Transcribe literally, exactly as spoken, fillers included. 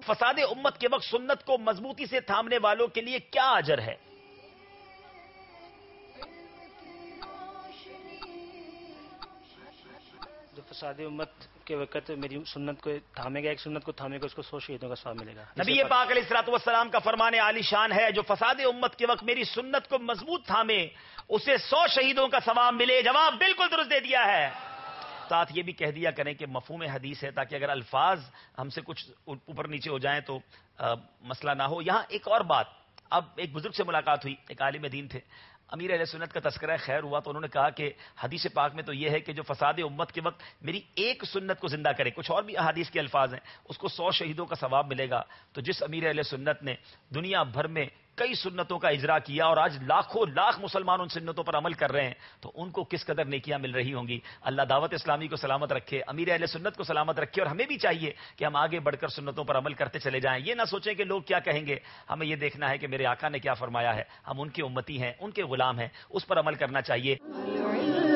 فساد امت کے وقت سنت کو مضبوطی سے تھامنے والوں کے لیے کیا اجر ہے؟ جو فساد امت کے وقت میری سنت کو تھامے گا، ایک سنت کو تھامے گا، اس کو سو شہیدوں کا ثواب ملے گا. نبی پاک علیہ الصلوۃ والسلام کا فرمان عالی شان ہے، جو فساد امت کے وقت میری سنت کو مضبوط تھامے اسے سو شہیدوں کا ثواب ملے. جواب بالکل درست دے دیا ہے. ساتھ یہ بھی کہہ دیا کریں کہ مفہوم حدیث ہے، تاکہ اگر الفاظ ہم سے کچھ اوپر نیچے ہو جائیں تو مسئلہ نہ ہو. یہاں ایک اور بات، اب ایک بزرگ سے ملاقات ہوئی، ایک عالم دین تھے، امیر اہل سنت کا تذکرہ خیر ہوا تو انہوں نے کہا کہ حدیث پاک میں تو یہ ہے کہ جو فساد امت کے وقت میری ایک سنت کو زندہ کرے، کچھ اور بھی احادیث کے الفاظ ہیں، اس کو سو شہیدوں کا ثواب ملے گا. تو جس امیر اہل سنت نے دنیا بھر میں کئی سنتوں کا اجرا کیا اور آج لاکھوں لاکھ مسلمان ان سنتوں پر عمل کر رہے ہیں، تو ان کو کس قدر نیکیاں مل رہی ہوں گی. اللہ دعوت اسلامی کو سلامت رکھے، امیر اہل سنت کو سلامت رکھے، اور ہمیں بھی چاہیے کہ ہم آگے بڑھ کر سنتوں پر عمل کرتے چلے جائیں. یہ نہ سوچیں کہ لوگ کیا کہیں گے، ہمیں یہ دیکھنا ہے کہ میرے آقا نے کیا فرمایا ہے، ہم ان کے امتی ہیں، ان کے غلام ہیں، اس پر عمل کرنا چاہیے.